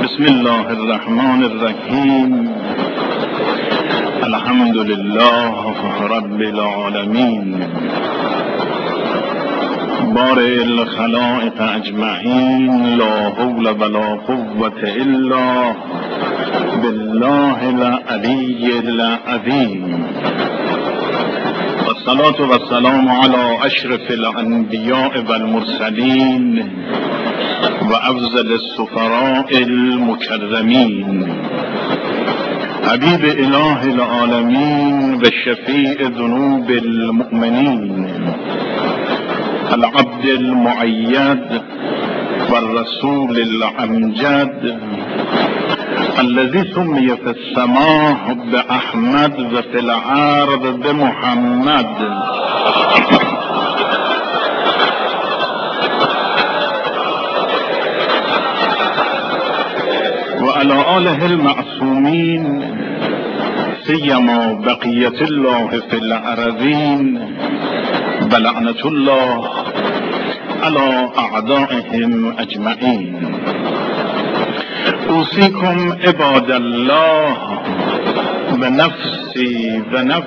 بسم الله الرحمن الرحیم. الحمد لله رب العالمین. بارئ الخلائق اجمعین. لا حول ولا قوة الا بالله العلی العظیم. والصلاة والسلام على اشرف الانبیاء والمرسلین و افضل السفراء المکرمین، حبیب اله العالمین و شفیع ذنوب المؤمنین، العبد المؤید والرسول الامجد الذي سمي في السماء بأحمد وفي الأرض بمحمد، وعلى آله المعصومين سيما بقية الله في الأرضين، ولعنة الله على أعدائهم أجمعين. أوصيكم عباد الله بنفسي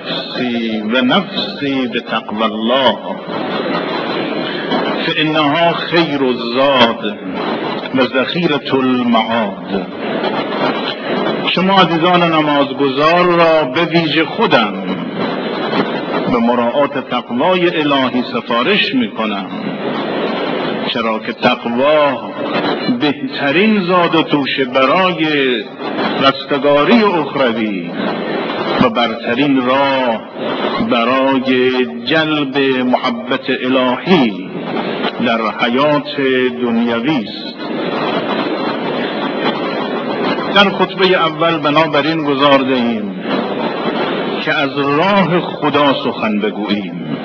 بتقوى الله، فإنها خير الزاد و ذخیرة المعاد. شما عزیزان نمازگزار را به ویژه خودم به مراعات تقوای الهی سفارش می کنم، چرا که تقوا بهترین زاد و توشه برای رستگاری اخروی و برترین راه برای جلب محبت الهی در حیات دنیوی است. در خطبه اول بنابراین گزارده ایم که از راه خدا سخن بگوییم،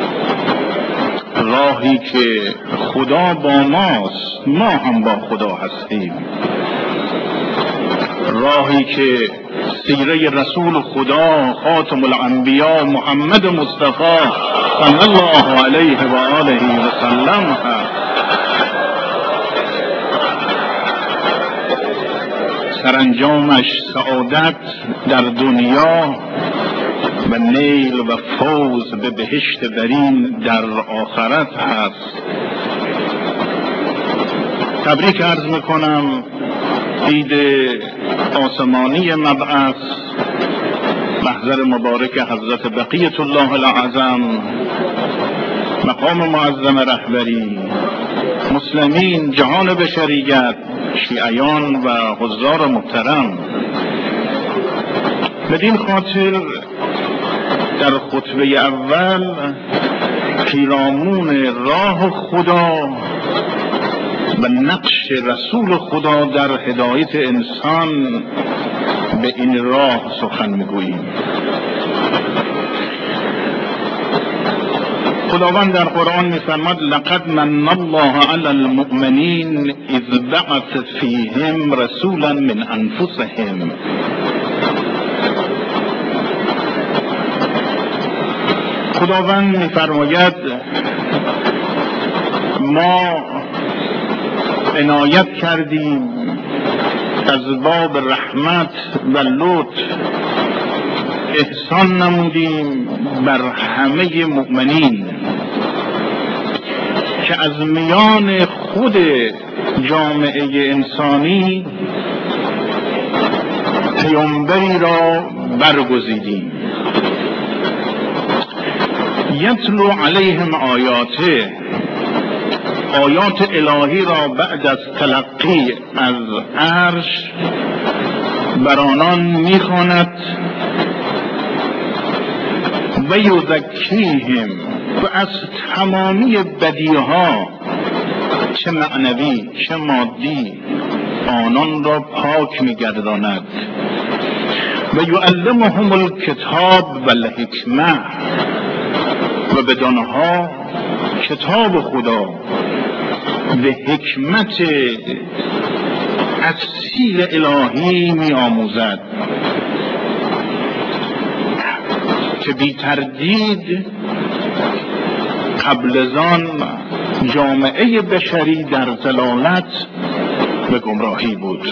راهی که خدا با ماست، ما هم با خدا هستیم، راهی که سیره رسول خدا خاتم الانبیا محمد مصطفی صلی الله علیه و آله و سلم هست. سرانجامش سعادت در دنیا و نیل و فوز به بهشت برین در آخرت هست. تبریک عرض میکنم عید آسمانی مبعث، محضر مبارک حضرت بقیة الله الاعظم، مقام معظم رهبری، مسلمین، جهان بشریت، شیعیان و حضار محترم. بدین خاطر در خطبه اول پیرامون راه خدا و نقش رسول خدا در هدایت انسان به این راه سخن میگوییم. خداوند در قرآن می‌فرماید لقد من الله علی المؤمنین اذ بعث فیهم رسولا من انفسهم. خداوند می‌فرماید ما عنایت کردیم از باب رحمت و لطف، احسان نمودیم بر همه مؤمنین که از میان خود جامعه انسانی پیامبری را برگزیدیم، یتلو علیهم آیاته، آیات الهی را بعد از تلقی از عرش بر آنان میخواند و یزکیهم، و از تمامی بدیها چه معنوی چه مادی آنان را پاک میگرداند و یعلمهم الکتاب و الحکمه، و بدانها کتاب خدا و حکمت اصیل الهی می آموزد که بی تردید قبل از آن جامعه بشری در ضلالت و گمراهی بود.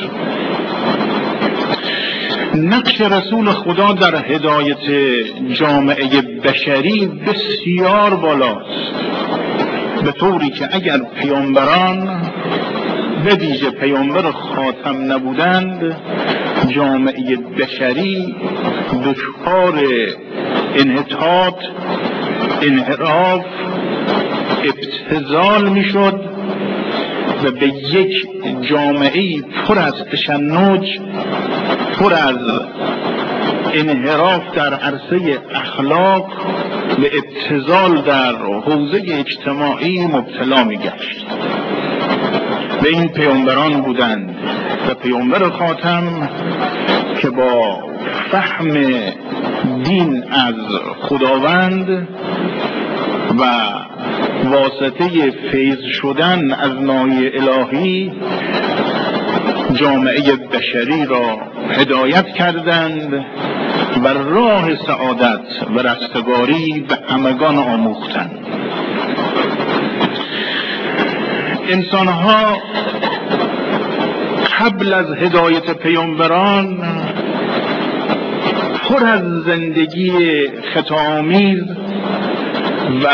نقش رسول خدا در هدایت جامعه بشری بسیار بالاست، به طوری که اگر پیامبران به ویژه پیامبر خاتم نبودند، جامعه بشری دچار انحطاط، انحراف، ابتذال میشد و به یک جامعه پر از تشنج، پر از انحراف در عرصه اخلاق و ابتذال در حوزه اجتماعی مبتلا میگشت. و این پیامبران بودند و پیامبر خاتم که با فهم دین از خداوند و واسطه فیض شدن از نای الهی جامعه بشری را هدایت کردند و راه سعادت و رستگاری به همگان آموختند. انسانها قبل از هدایت پیامبران پر از زندگی خطاآمیز و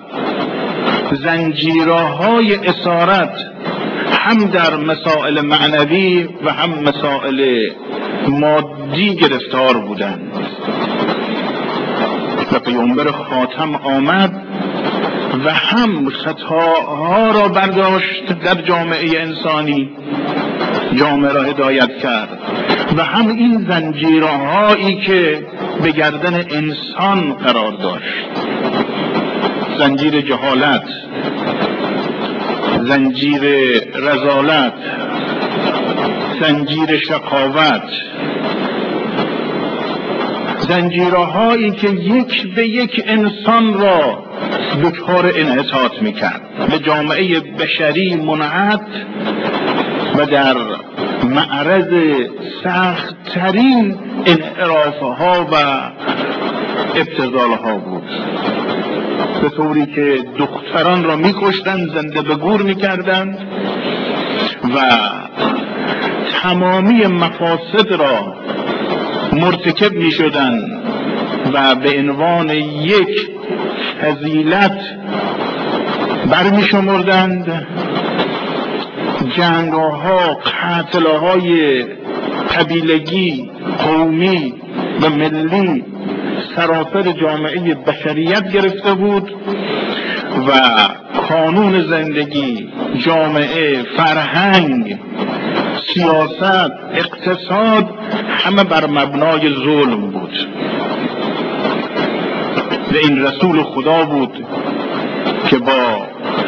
زنجیره‌های اسارت هم در مسائل معنوی و هم مسائل مادی گرفتار بودند و پیامبر خاتم آمد و هم خطاها را برداشت در جامعه انسانی، جامعه را هدایت کرد و هم این زنجیرهایی که به گردن انسان قرار داشت، زنجیر جهالت، زنجیر رذالت، زنجیر شقاوت، زنجیرهایی که یک به یک انسان را دچار انحطاط میکرد، به جامعه بشری منحط و در معرض سخت‌ترین انحراف‌ها و ابتذال‌ها بود، به طوری که دختران را می‌کشتند، زنده به گور می‌کردند و تمامی مفاسد را مرتکب می‌شدند و به عنوان یک فضیلت برمی‌شمردند. جنگ‌ها، قتل‌های قبیلگی، قومی و ملی سراسر جامعه بشریت گرفته بود و قانون زندگی، جامعه، فرهنگ، سیاست، اقتصاد همه بر مبنای ظلم بود و این رسول خدا بود که با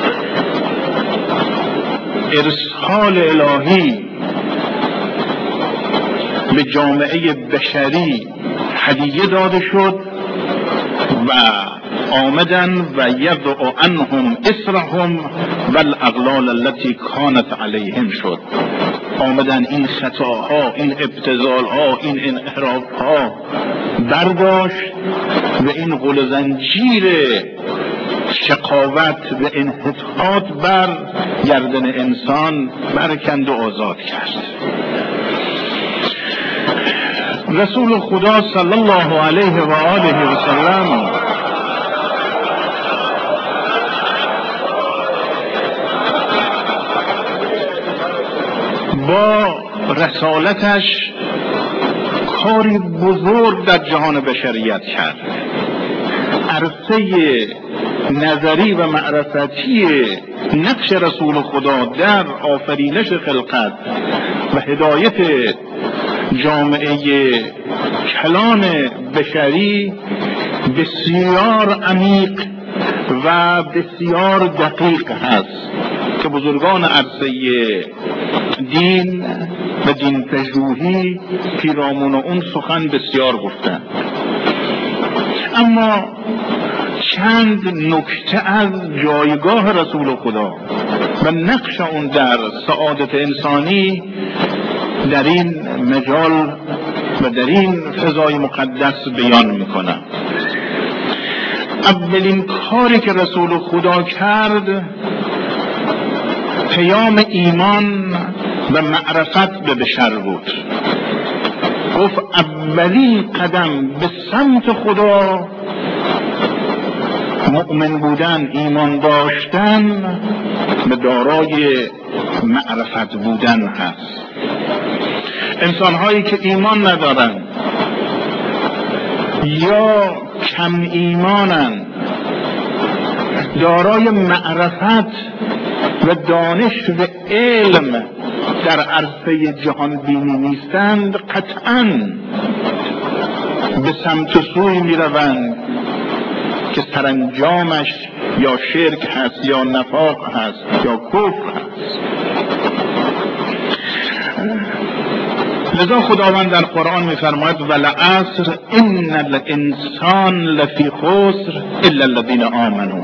ارسال الهی به جامعه بشری هدیه داده شد و آمدن و یضع عنهم اصرهم و الاغلال التي کانت علیهم شد. آمدن این خطاها، این ابتذالها، این انحرافها برداشت و این غل زنجیر شقاوت و انحطاط بر گردن انسان برکند و آزاد کرد. رسول خدا صلی الله علیه و آله و سلم با رسالتش کاری بزرگ در جهان بشریت کرد. عرصه نظری و معرفتی نقش رسول خدا در آفرینش خلقت و هدایت جامعه کلان بشری بسیار عمیق و بسیار دقیق هست که بزرگان عرصه دین و دین پژوهی پیرامون اون سخن بسیار گفتند. اما چند نکته از جایگاه رسول خدا و نقش اون در سعادت انسانی در این مجال و در این فضای مقدس بیان میکنم. اولین کاری که رسول خدا کرد پیام ایمان و معرفت به بشر بود. گفت اولین قدم به سمت خدا مؤمن بودن، ایمان داشتن به دارای معرفت بودن هست. انسان هایی که ایمان ندارن یا کم ایمانن، دارای معرفت و دانش و علم در عرصه جهان بینی نیستند، قطعاً به سمت سوی می روند که سرانجامش یا شرک هست یا نفاق هست یا کفر هست. لذا خداوند در قرآن می فرماید ولعصر ان الانسان لفی خسر الا الذین آمنوا.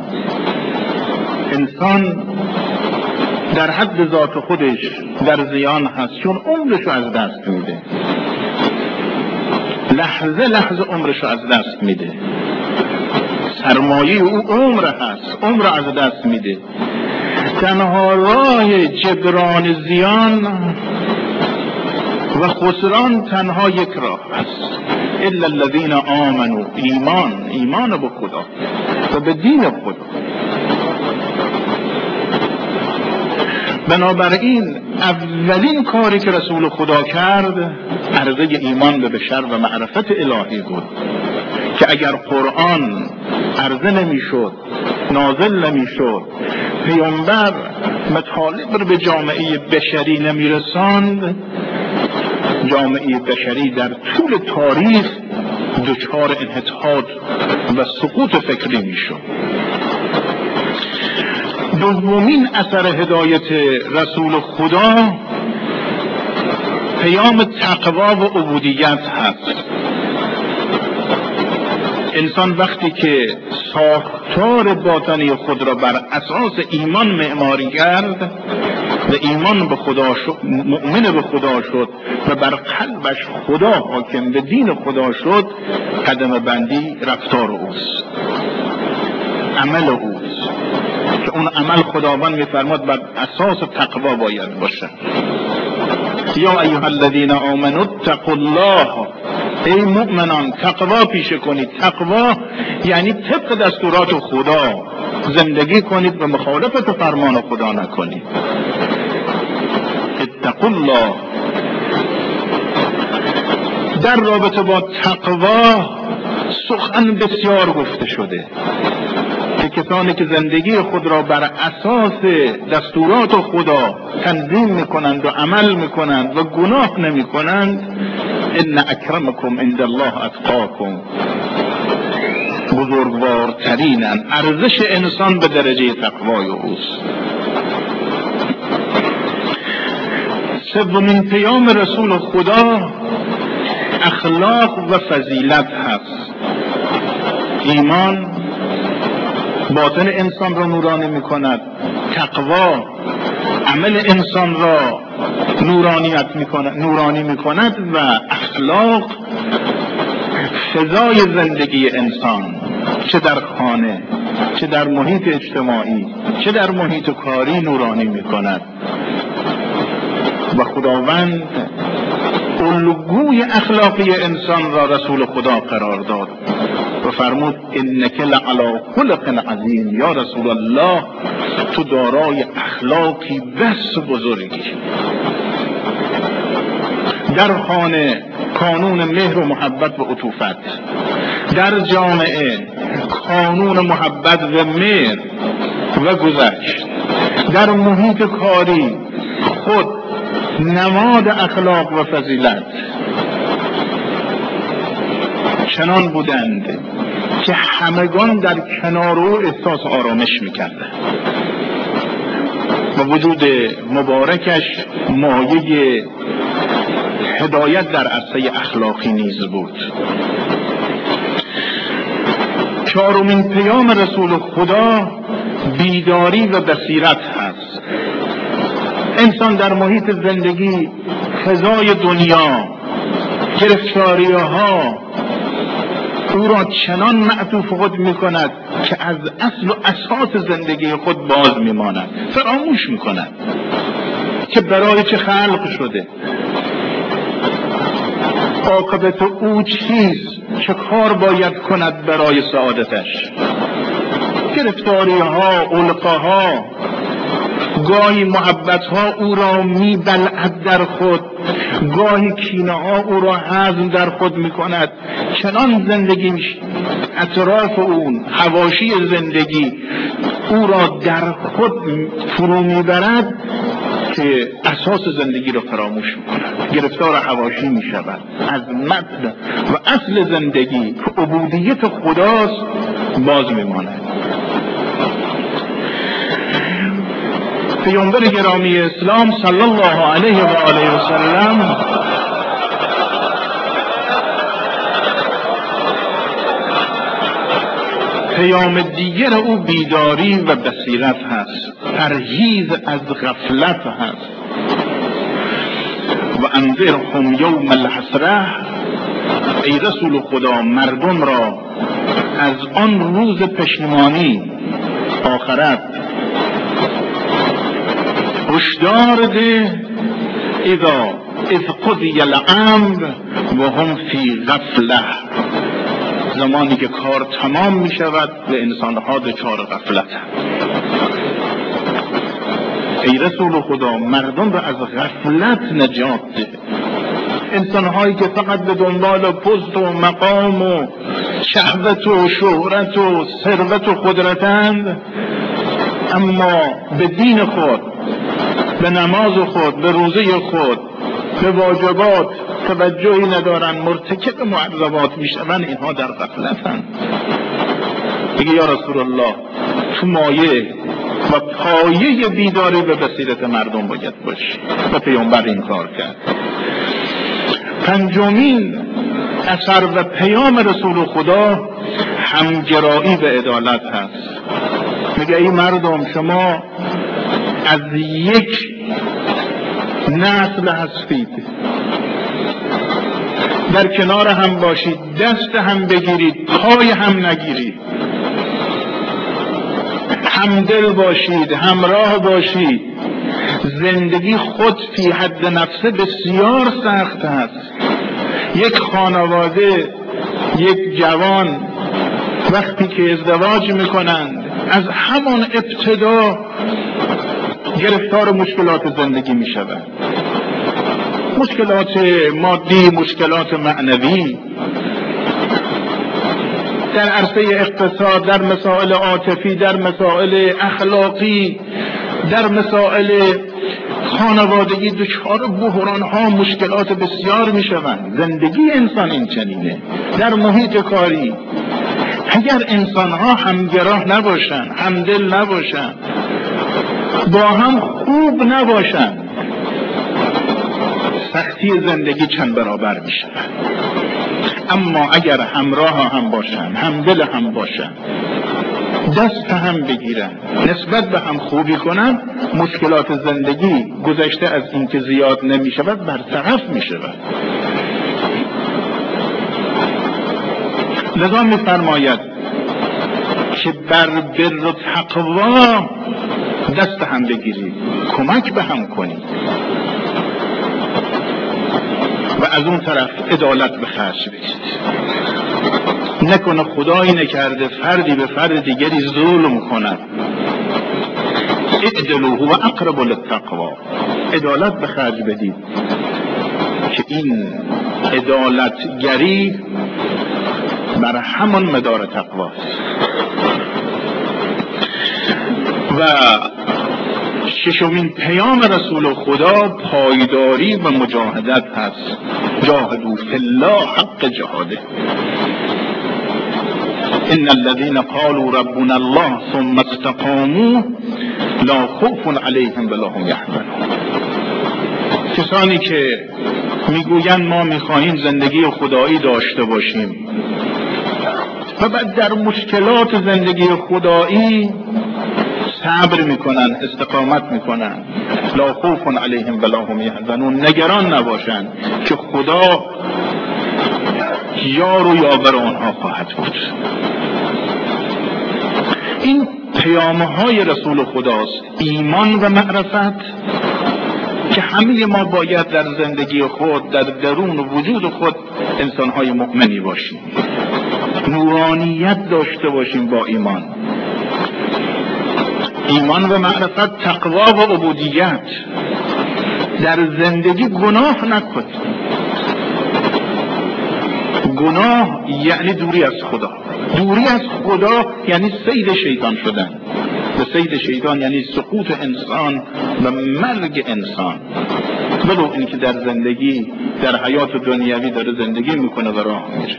انسان در حد ذات خودش در زیان هست، چون عمرشو از دست میده، لحظه لحظه عمرشو از دست میده. سرمایه او عمر هست، عمر از دست میده. تنها راه جبران زیان و خسران تنها یک راه است، الا الذین آمنوا، ایمان به خدا و به دین خدا. بنابراین اولین کاری که رسول خدا کرد عرضه ایمان به بشر و معرفت الهی بود، که اگر قرآن عرضه نمیشد، نازل نمیشد، پیامبر مطالب رو به جامعه بشری نمیرساند، جامعه بشری در طول تاریخ دچار انحطاط و سقوط فکری میشد. دومین اثر هدایت رسول خدا پیام تقوا و عبودیت هست. انسان وقتی که ساختار باطنی خود را بر اساس ایمان معماری کرد و ایمان به خدا شد، مؤمن به خدا شد و بر قلبش خدا حاکم، به دین خدا شد، قدم بندی رفتار اوست، عمل اوست، که اون عمل خداوند می‌فرماد بر اساس تقوا باید باشه. یا ایها الذین آمنوا اتقوا الله، ای مؤمنان تقوا پیشه کنید. تقوا یعنی طبق دستورات خدا زندگی کنید و مخالفت فرمان خدا نکنید. اتقوا الله. در رابطه با تقوا سخن بسیار گفته شده که کسانی که زندگی خود را بر اساس دستورات خدا تنظیم میکنند و عمل میکنند و گناه نمیکنند، ان اکرمکم عند الله اتقاکم، بزرگوارترینن. ارزش انسان به درجه تقوای اوست. سومین پیام رسول خدا اخلاق و فضیلت هست. ایمان باطن انسان را نورانی میکند، تقوا عمل انسان را نورانی میکند و اخلاق فضای زندگی انسان، چه در خانه، چه در محیط اجتماعی، چه در محیط کاری نورانی میکند. و خداوند الگوی اخلاقی انسان را رسول خدا قرار داد و فرمود انک لعلی خلق عظیم، یا رسول الله تو دارای اخلاقی بس بزرگی. در خانه کانون مهر و محبت و عطوفت، در جامعه کانون محبت و مهر و گذشت، در محیط کاری خود نماد اخلاق و فضیلت. چنان بودند که همگان در کنار او احساس آرامش میکردند و وجود مبارکش مایه هدایت در عرصه اخلاقی نیز بود. چهارمین پیام رسول خدا بیداری و بصیرت هست. انسان در محیط زندگی، فضای دنیا، گرفتاری‌ها او را چنان معطوف خود می‌کند که از اصل و اساس زندگی خود باز می‌ماند، فراموش می‌کند. که برای چه خلق شده، عاقبت او چیست، چه کار باید کند برای سعادتش. گرفتاری ها، علقه گاهی محبت ها او را میبلعد در خود، گاهی کینه ها او را هضم در خود میکند. چنان زندگی اطراف اون، حواشی زندگی او را در خود فرو میبرد که اساس زندگی را فراموش میکند، گرفتار حواشی میشود. از متن و اصل زندگی که عبودیت خداست باز میماند. پیامبر گرامی اسلام صلی الله علیه و آله و سلم پیام دیگر او بیداری و بصیرت هست، پرهیز از غفلت هست. و انذرهم یوم الحسره، ای رسول خدا مردم را از آن روز پشیمانی آخرت هشدار ده، اذ قضی الامر و هم فی غفله، زمانی که کار تمام می شود و انسانها دچار غفلت. ای رسول خدا مردم را از غفلت نجات ده. انسانهایی که فقط به دنبال پست و مقام و شهوت و شهرت و ثروت و قدرتند، اما به دین خود، به نماز خود، به روزه خود، به واجبات توجهی ندارن، مرتکب معذبات میشن، اینها در غفلتن. دیگه یا رسول الله تو مایه و پایه بیداری و بصیرت مردم باید باشی و پیامبر این کار کرد. پنجمین اثر و پیام رسول خدا همگرایی و عدالت هست. میگه ای مردم شما از یک نسل هستید، در کنار هم باشید، دست هم بگیرید، پای هم نگیرید، همدل باشید، همراه باشید. زندگی خود فی حد نفسه بسیار سخت است. یک خانواده، یک جوان وقتی که ازدواج میکنند از همان ابتدا گرفتار مشکلات زندگی میشوند، مشکلات مادی، مشکلات معنوی، در عرصه اقتصاد، در مسائل عاطفی، در مسائل اخلاقی، در مسائل خانوادگی دچار بحران ها، مشکلات بسیار می شوند. زندگی انسان این چنینه. در محیط کاری اگر انسان ها همگراه نباشن، همدل نباشن، با هم خوب نباشن، سختی زندگی چند برابر می شود. اما اگر همراه هم باشن، همدل هم باشن، دست هم بگیرن، نسبت به هم خوبی کنن، مشکلات زندگی گذشته از اینکه زیاد نمی شود برطرف می شود. لذا می فرماید که بر بر و تقوا دست هم بگیرید، کمک به هم کنید و از اون طرف عدالت به خرج بدید. نکنه خدایی نکرده فردی به فرد دیگری ظلم کند. اعدلوا هو اقرب للتقوا، عدالت به خرج بدید که این عدالتگری بر همان مدار تقواست. و ششمین پیام رسول خدا پایداری و مجاهدت هست. جاهدوا فی الله حق جهاده. ان الذين قالوا ربنا الله ثم استقاموا لا خوف عليهم ولا هم يحزنون. کسانی که میگویند ما میخواهیم زندگی خدایی داشته باشیم و بعد در مشکلات زندگی خدایی صبر میکنن، استقامت میکنن، لا خوف علیهم ولا هم یحزنون، نگران نباشن که خدا یار و یاور آنها خواهد بود. این پیام‌های رسول خداست: ایمان و معرفت، که همه ما باید در زندگی خود، در درون وجود خود انسان‌های مؤمنی باشیم، نورانیت داشته باشیم با ایمان و معرفت، تقوا و عبودیت. در زندگی گناه نکنیم. گناه یعنی دوری از خدا. دوری از خدا یعنی صید شیطان شدن. و صید شیطان یعنی سقوط انسان و مرگ انسان. ولو این که در زندگی، در حیات دنیوی داره زندگی میکنه و راه میره.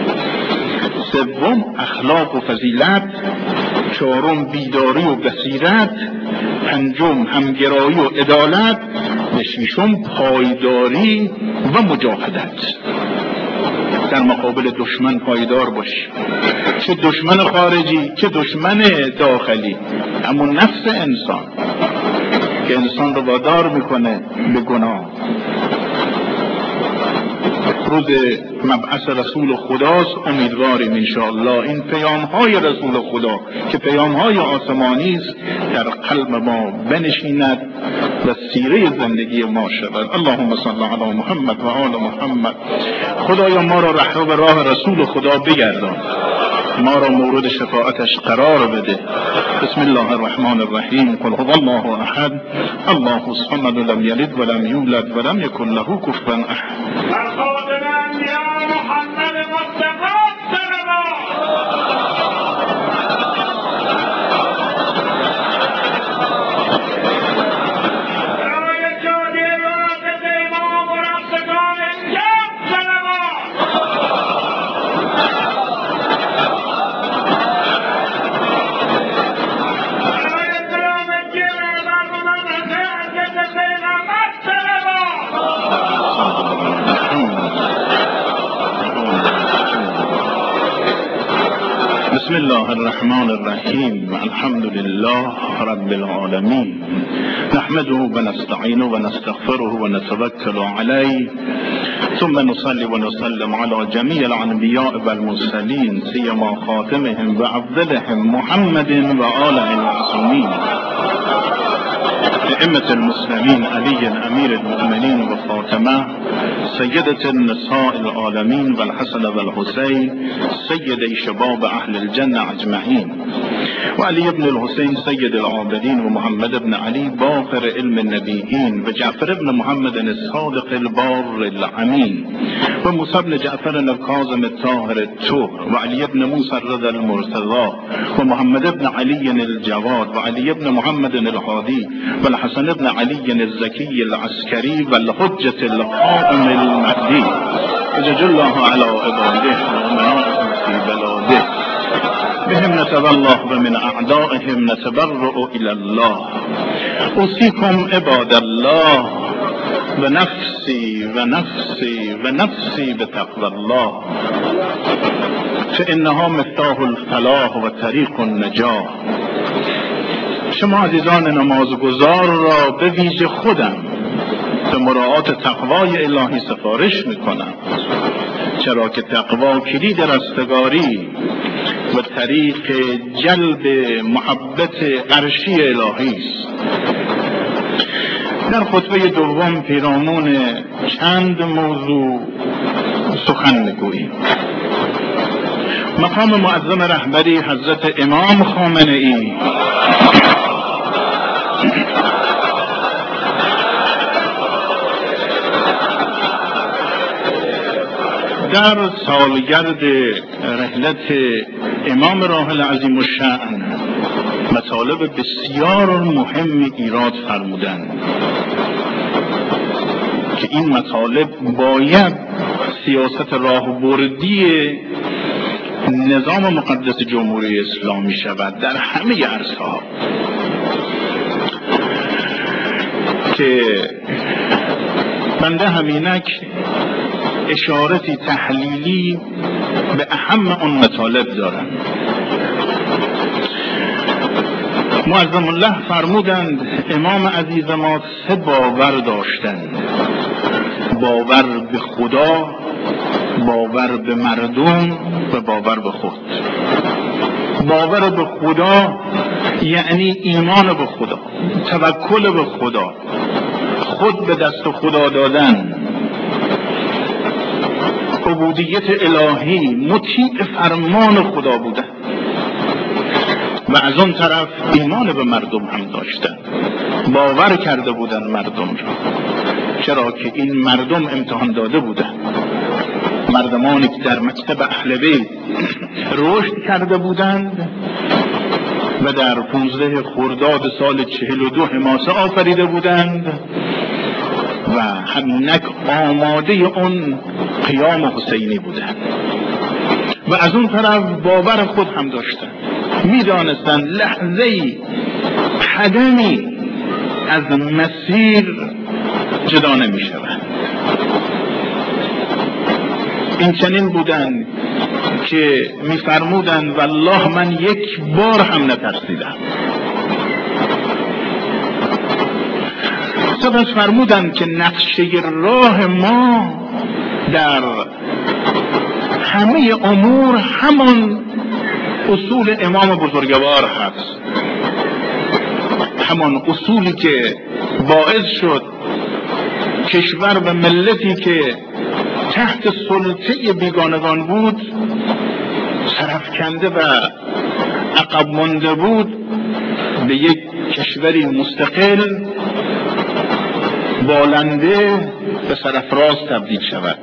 سوم اخلاق و فضیلت. چهارم بیداری و بصیرت. پنجم همگرایی و عدالت. و ششم پایداری و مجاهدت. در مقابل دشمن پایدار باشی، چه دشمن خارجی چه دشمن داخلی، اما نفس انسان که انسان رو وادار میکنه به گناه. روز مبعث رسول خداست، امیدواریم انشاءالله این پیام‌های رسول خدا که پیام‌های آسمانی است در قلب ما بنشیند و سیره زندگی ما شود. اللهم صل علی محمد و آل محمد. خدایا ما را رهرو به راه رسول خدا بگردان، ما را مورد شفاعتش قرار بده. بسم الله الرحمن الرحیم. قل هو الله احد الله الصمد لم یلد ولم یولد ولم یکن له کفوا احد. بسم الله الرحمن الرحیم. الحمد لله رب العالمین. نحمده و نستعینه و نستغفره و نتوکل علیه، ثم نصلي ونسلم على جميع الانبیاء والمرسلین، سیما خاتمهم و افضلهم محمد و آله المعصومین، ائمة المسلمین علی امیر المؤمنین و فاطمه سیدة النساء العالمین و الحسن و الحسین سیدی شباب اهل الجنه اجمعین، و علی ابن الحسین سید العابدین و محمد ابن علی باقر علم النبیین و جعفر ابن محمد الصادق البار الامین و موسی ابن جعفر الکاظم الطاهر الطهر و علی ابن موسی الرضا المرتضی و محمد ابن علی الجواد و علی ابن محمد الهادی و الحسن ابن علی الزکی العسکری و الحجة القائم المهدی حجج الله على عباده ومناعهم في بلاده بهم نتولى ومن اعدائهم نتبرأ الى الله. اوصیکم عباد الله و نفسی و نفسی و نفسی بتقوى الله فانها مفتاح الفلاح و طریق النجاح. شما عزیزان نمازگزار را به ویژه خودم به مراعات تقوای الهی سفارش میکنم، چرا که تقوا کلید رستگاری و طریق جلب محبت عرشی الهی است. در خطبه دوم پیرامون چند موضوع سخن میگوییم. مقام معظم رهبری حضرت امام خامنه ای در سالگرد رحلت امام راحل عظیم الشأن مطالب بسیار مهم ایراد فرمودند که این مطالب باید سیاست راهبردی نظام مقدس جمهوری اسلامی شود در همه عرصه‌ها، که بنده همینک اشارتی تحلیلی به اهم اون مطالب دارم. معظم الله فرمودند امام عزیز ما 3 باور داشتند: باور به خدا، باور به مردم و باور به خود. باور به خدا یعنی ایمان به خدا، توکل به خدا، خود به دست خدا دادن، عبودیت الهی، مطیع فرمان خدا بودن و از اون طرف ایمان به مردم هم داشتن، باور کرده بودن مردم را، چرا که این مردم امتحان داده بودن، مردمانی که در مکتب اهل بیت رشد کرده بودند و در 15 خرداد سال 42 حماسه آفریده بودند و همینک آماده اون قیام حسینی بودند و از اون طرف باور خود هم داشتند، میدانستند لحظه‌ای قدمی از مسیر جدا نمی شود. این چنین بودند که می‌فرمودند والله من یک بار هم نترسیدم. سپس فرمودند که نقشه راه ما در همه امور همان اصول امام بزرگوار هست، همان اصولی که باعث شد کشور و ملتی که تحت سلطه بیگانگان بود، سرفکنده و عقب مانده بود، به یک کشوری مستقل بالنده به سرفراز تبدیل شود.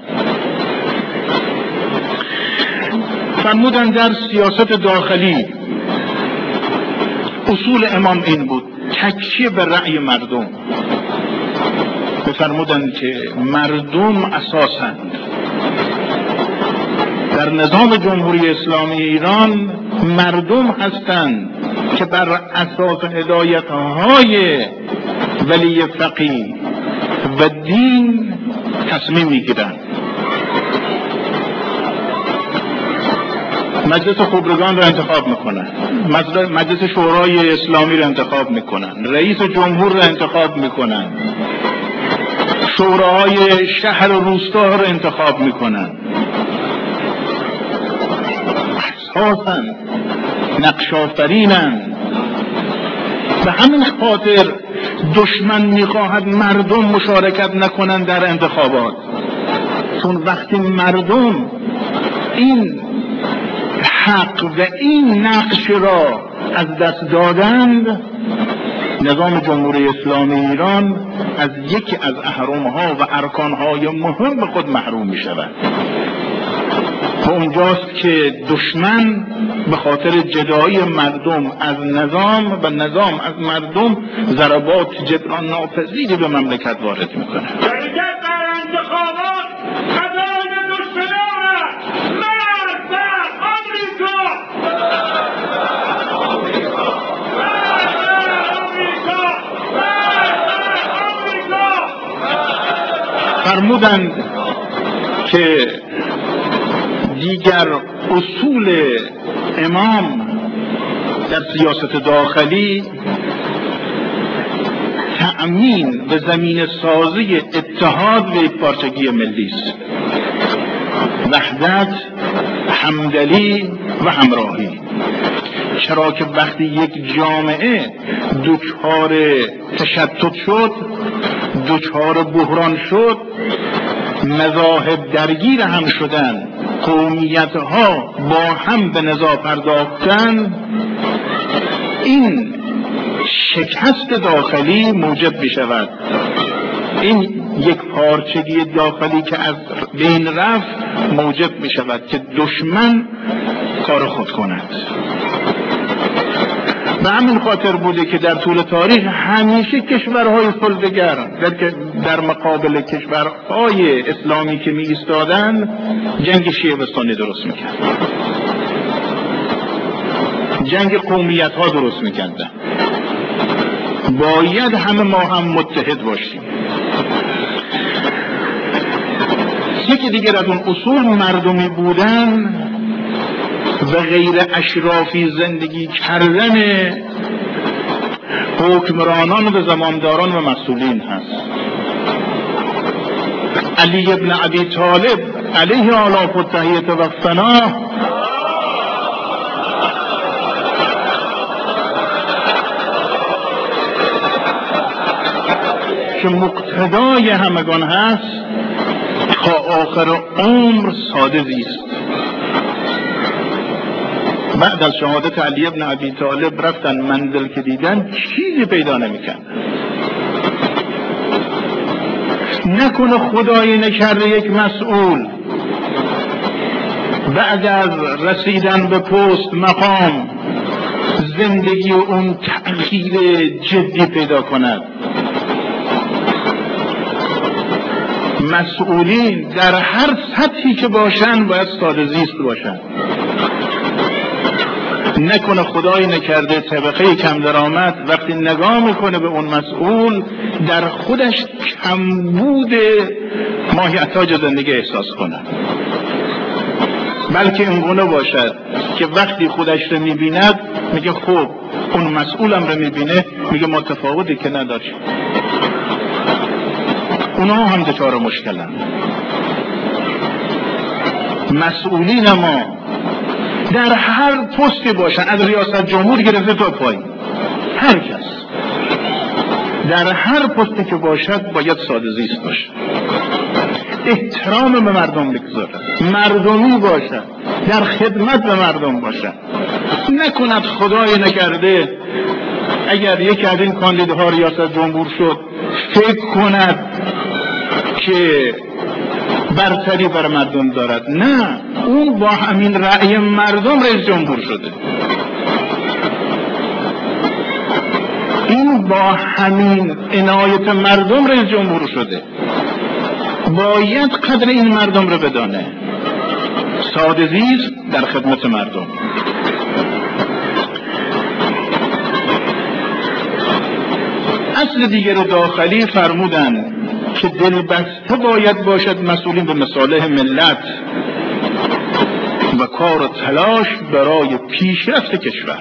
فرمودند در سیاست داخلی اصول امام این بود، تکیه به رأی مردم. فرمودند که مردم اساسند. در نظام جمهوری اسلامی ایران مردم هستند که بر اساس هدایت‌های ولی فقیه و دین تصمیم میگیرند. مجلس خبرگان را انتخاب میکنن، مجلس شورای اسلامی را انتخاب میکنن، رئیس جمهور را انتخاب میکنن، شوراهای شهر و روستا را انتخاب میکنن. اساساً نقش آفرینند. به همین خاطر دشمن میخواهد مردم مشارکت نکنند در انتخابات، چون وقتی مردم این حق و این نقش را از دست دادند، نظام جمهوری اسلامی ایران از یکی از اهرم‌ها و ارکان‌های مهم خود محروم می‌شود. و اونجاست که دشمن به خاطر جدایی مردم از نظام و نظام از مردم ضربات جبران ناپذیری به مملکت وارد می‌کند. فرمودند که دیگر اصول امام در سیاست داخلی تأمین به زمین سازی اتحاد و یکپارچگی ملی است، وحدت، همدلی و همراهی. چرا که وقتی یک جامعه دچار تشتت شد، دچار بحران شد، مذاهب درگیر هم شدن، قومیت‌ها با هم به نزاع پرداختن، این شکست داخلی موجب می‌شود. این یک پارچگی داخلی که از بین رفت موجب می‌شود که دشمن کار خود کند. به همین خاطر بوده که در طول تاریخ همیشه کشورهای صلح‌گر در مقابل کشورهای اسلامی که می ایستادن جنگ شیعه و سنی درست میکرد، جنگ قومیت ها درست میکردن. باید همه ما هم متحد باشیم. یکی دیگر از اون اصول مردمی بودن و غیر اشرافی زندگی کردن حکمرانان و زمامداران و مسئولین هست. علی ابن ابی طالب علیه آلاف و تحییت و ثنا که مقتدای همگان هست تا آخر عمر ساده زیست. بعد از شهادت علی ابن ابی طالب رفتن منزل که دیدن چیزی پیدا نمی‌کردن. نکنه خدایی نکرده یک مسئول بعد از رسیدن به پست مقام زندگی اون تغییر جدی پیدا کند. مسئولین در هر سطحی که باشن باید ساده زیست باشن. نکنه خدایی نکرده طبقه کم درآمد وقتی نگاه میکنه به اون مسئول در خودش کمبود ماهیتاج زندگی احساس کنه، بلکه اینگونه باشد که وقتی خودش رو میبیند میگه خب اون مسئولم رو میبینه میگه ما تفاوتی که نداریم. اونا هم دچار مشکلن. مسئولین ما در هر پستی باشن، از ریاست جمهور گرفته تا پایین، هر کس در هر پستی که باشد باید ساده زیست باشد، احترام به مردم بگذارد، مردمی باشد، در خدمت به مردم باشد. نکند خدای نکرده اگر یکی از این کاندیداها ریاست جمهور شد فکر کند که برتری بر مردم دارد. نه، اون با همین رأی مردم رئیس جمهور شده، این با همین عنایت مردم رئیس جمهور شده. باید قدر این مردم رو بدانه. ساده زیست در خدمت مردم. اصل دیگر داخلی فرمودن که دلبسته باید باشد مسئولین به مصالح ملت و کار و تلاش برای پیشرفت کشور.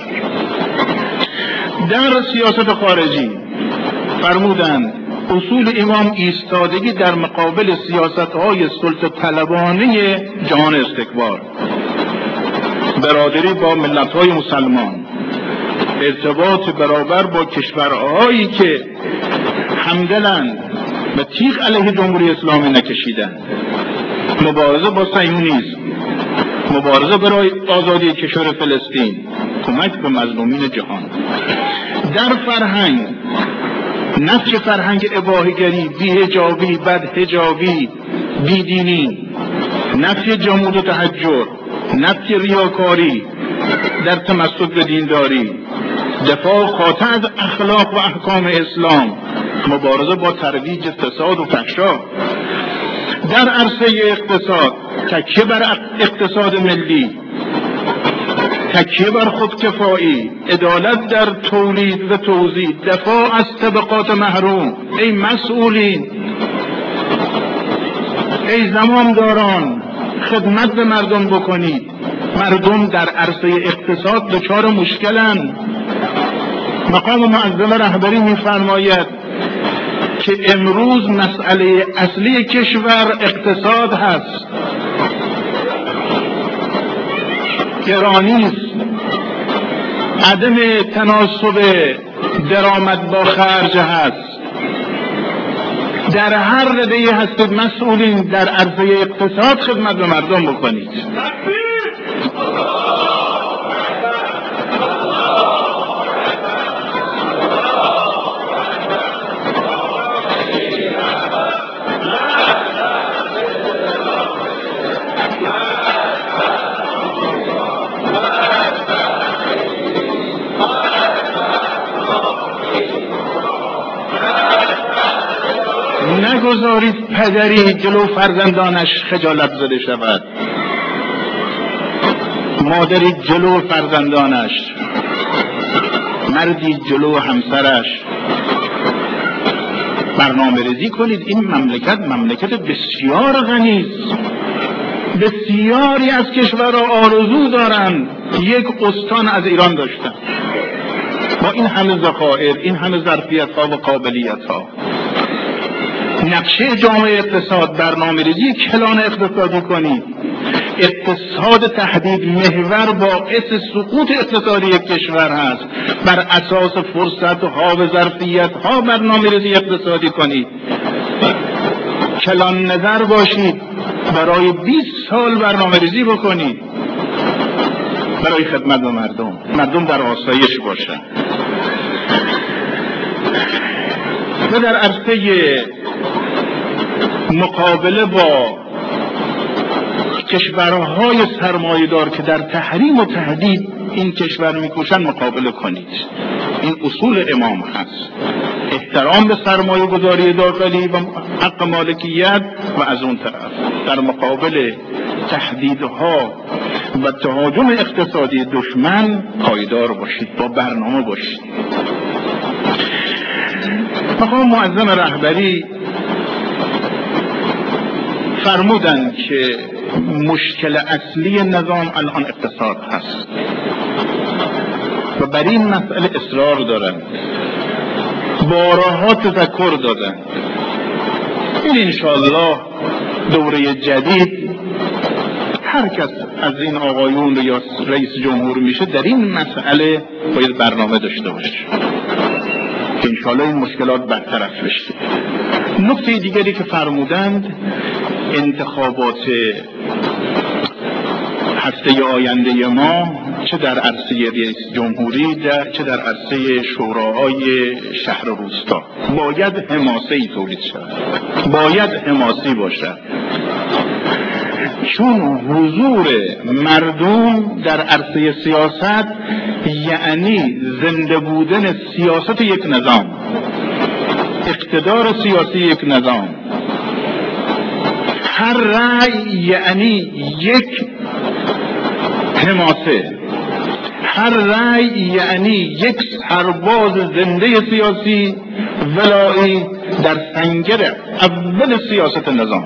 در سیاست خارجی فرمودن اصول امام ایستادگی در مقابل سیاست‌های سلطه طلبانه جهان استکبار، برادری با ملت‌های مسلمان، ارتباط برابر با کشورهایی که همدلند و تیغ علیه جمهوری اسلامی نکشیدند، مبارزه با صهیونیسم، مبارزه برای آزادی کشور فلسطین، کمک به مظلومین جهان. در فرهنگ، نفی فرهنگ اباحه‌گری، بی‌حجابی، بدحجابی، بیدینی، نفی جمود و تحجر، نفی ریاکاری در تمسک به دینداری، دفاع قاطع از اخلاق و احکام اسلام، مبارزه با ترویج فساد و فحشا. در عرصه اقتصاد تکیه بر اقتصاد ملی، تکیه بر خودکفایی، عدالت در تولید و توزیع، دفاع از طبقات محروم. ای مسئولین، ای زمامداران، خدمت به مردم بکنید. مردم در عرصه اقتصاد دچار مشکلن. مقام معظم رهبری می‌فرماید که امروز مسئله اصلی کشور اقتصاد هست، گرانی است، عدم تناسب درآمد با خرج هست. در هر رده هستید مسئولین در عرصه اقتصاد خدمت به مردم بکنید. نگذارید پدری جلو فرزندانش خجالت زده شود، مادری جلو فرزندانش، مردی جلو همسرش. برنامه ریزی کنید. این مملکت بسیار غنی است. بسیاری از کشورها آرزو دارند یک استان از ایران داشتن، با این همه ذخایر، این همه ظرفیت‌ها و قابلیت‌ها. نقشه جامعه اقتصاد، برنامه ریزی کلان اقتصادی کنید. اقتصاد تهدید محور باعث سقوط اقتصادی یک کشور هست. بر اساس فرصت ها و ظرفیت ها برنامه‌ریزی اقتصادی کنید، کلان نظر باشید، برای 20 سال برنامه‌ریزی بکنید برای خدمت به مردم در آسایش باشند. و در عرصه مقابله با کشورهای سرمایه‌دار که در تحریم و تهدید این کشور می‌کوشند مقابله کنید. این اصول امام هست: احترام به سرمایه گذاری داخلی و حق مالکیت، و از اون طرف در مقابل تهدیدها و تهاجم اقتصادی دشمن پایدار باشید، با برنامه باشید. مقام معظم رهبری فرمودند که مشکل اصلی نظام الان اقتصاد هست و بر این مسئله اصرار دارند، بارها تذکر دادند. این انشاءالله دوره جدید هر کس از این آقایون یا رئیس جمهور میشه در این مسئله باید برنامه داشته باشه که انشاءالله این مشکلات برطرف بشه. نکته دیگری که فرمودند انتخابات هفته آینده ما چه در عرصه رئیس جمهوری چه در عرصه شوراهای شهر و روستا باید حماسه‌ای تولید شود، باید حماسی باشد، چون حضور مردم در عرصه سیاست یعنی زنده بودن سیاست یک نظام، اقتدار سیاسی یک نظام. هر رأی یعنی یک حماسه، هر رأی یعنی یک سرباز زنده سیاسی ولایی در سنگر اول سیاست نظام.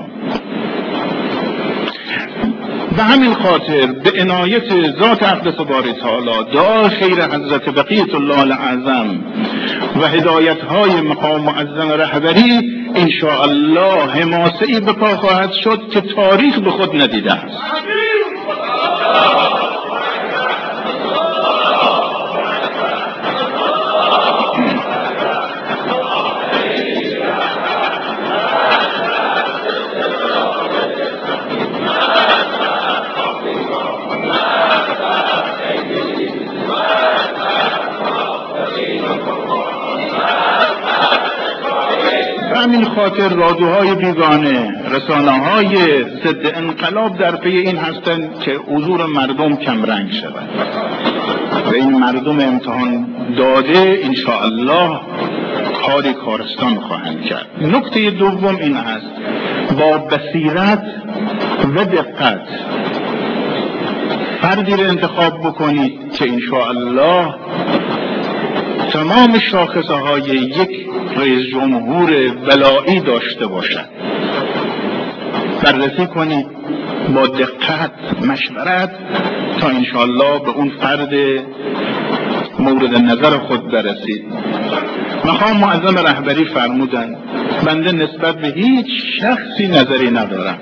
به همین خاطر به عنایت ذات اقدس باری تعالی دعا خیر حضرت بقیت الله الاعظم و هدایت های مقام معظم رهبری انشاءالله حماسه‌ای به پا خواهد شد که تاریخ به خود ندیده است. همین خاطر رادیوهای بیگانه، رسانه‌های ضد انقلاب در پی این هستند که حضور مردم کمرنگ شود و این مردم امتحان داده انشاءالله کارستان خواهند کرد. نکته دوم این است: با بصیرت و دقت فردی را انتخاب بکنید که انشاءالله تمام شاخصه های یک رئیس جمهور ولایی داشته باشد. بررسی کنید با دقت، مشورت، تا انشاءالله به اون فرد مورد نظر خود برسید. مقام معظم رهبری فرمودند بنده نسبت به هیچ شخصی نظری ندارم،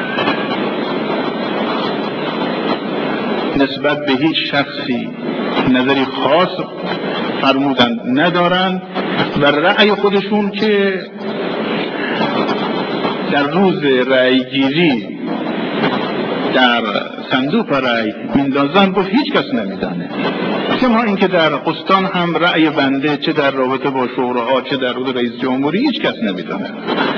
نسبت به هیچ شخصی نظری خاص فرمودند ندارند و رأی خودشون که در روز رأی گیری در صندوق رأی میندازن گفت هیچ کس نمیدانه. کما اینکه در استان هم رأی بنده چه در رابطه با شوراها چه در روز رئیس جمهوری هیچ کس نمیدانه.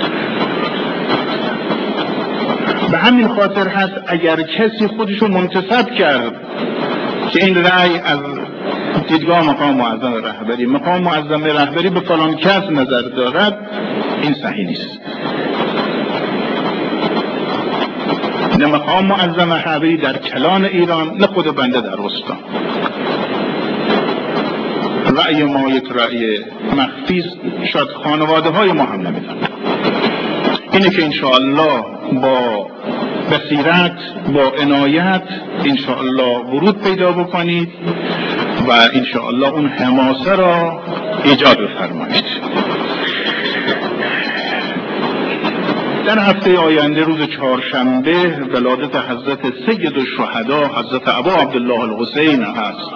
به همین خاطر هست اگر کسی خودشو منتسب کرد که این رأی از دیدگاه مقام معظم رهبری، مقام معظم رهبری به فلان کس نظر دارد، این صحیح نیست. نه مقام معظم رهبری در کلان ایران، نه خود بنده در استان. رأی ما یک رأی مخفی است، شاید خانواده های ما هم نمیدونن. اینه که انشاءالله با بصیرت، با عنایت انشاءالله ورود پیدا بکنید و انشاءالله اون حماسه را ایجاد بفرمایید. در هفته آینده روز چهارشنبه ولادت حضرت سید الشهدا حضرت ابا عبدالله الحسین هست.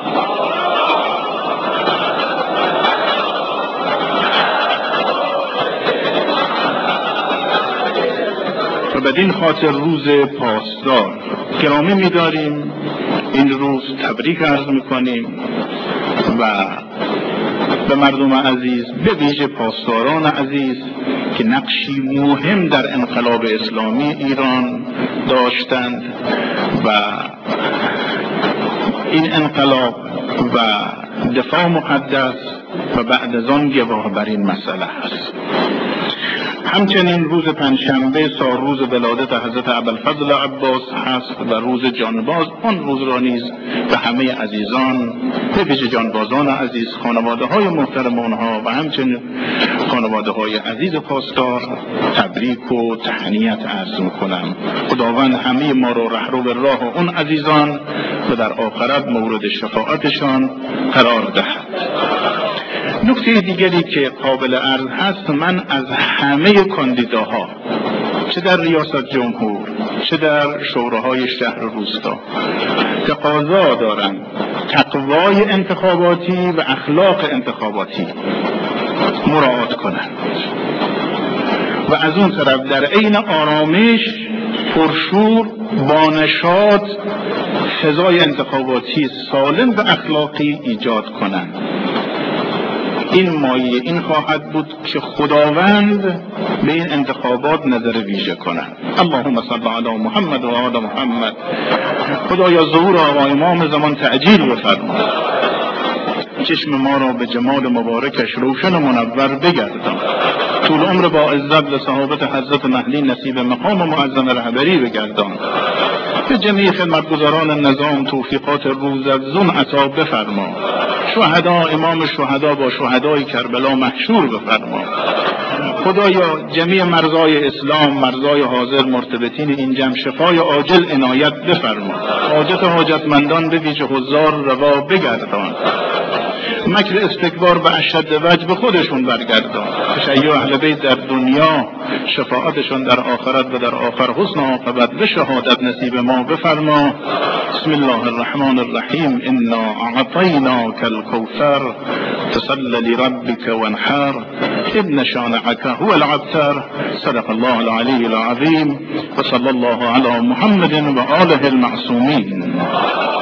و بدین خاطر روز پاسدار گرامی می‌داریم، این روز تبریک عرض می‌کنیم و به مردم عزیز، به ویژه پاسداران عزیز که نقشی مهم در انقلاب اسلامی ایران داشتند و این انقلاب و دفاع مقدس و بعد از آن گواه بر این مسئله است. همچنین روز پنجشنبه روز ولادت حضرت ابوالفضل عباس هست و روز جانباز. آن روز را نیز به همه عزیزان، به ویژه جانبازان عزیز، خانواده های محترم آنها و همچنین خانواده های عزیز پاسدار تبریک و تهنیت عرض میکنم. خداوند همه ما را رهرو به راه اون عزیزان و در آخرت مورد شفاعتشان قرار دهد. نکته دیگری که قابل عرض هست، من از همه کاندیداها، چه در ریاست جمهور چه در شوراهای شهر روستا، تقاضا دارم تقوای انتخاباتی و اخلاق انتخاباتی مراعات کنند و از اون طرف در عین آرامش، پرشور، با نشاط فضای انتخاباتی سالم و اخلاقی ایجاد کنند. این مایه این خواهد بود که خداوند به این انتخابات نظر ویژه کند. اللهم صل علی محمد و آل محمد. خدایا ظهور آقا امام زمان تعجیل بفرما، چشم ما را به جمال مبارکش روشن و منور بگردان، طول عمر با عزت و صحابت حضرت مهدی نصیب مقام معظم رهبری بگردان، به جمیع خدمتگزاران نظام توفیقات روزافزون عطا بفرما، شهدا امام شهدا با شهدای کربلا محشور بفرما. خدایا جمیع مرزای اسلام، مرزای حاضر مرتبطین این جمع شفای عاجل عنایت بفرما، حاجت حاجتمندان به ویژه حضار روا بگردان، مکر استکبار به اشد وجه به خودشون برگردان، تشیع اهل بیت در دنیا، شفاعتشون در آخرت و در آخر حسن عاقبت و شهادت نصیب ما بفرما. بسم الله الرحمن الرحیم. انا اعطیناک الکوثر فصل لربک وانحر ان شانئک هو الابتر. صدق الله العلی العظیم و صلی الله علی محمد و آله المعصومین.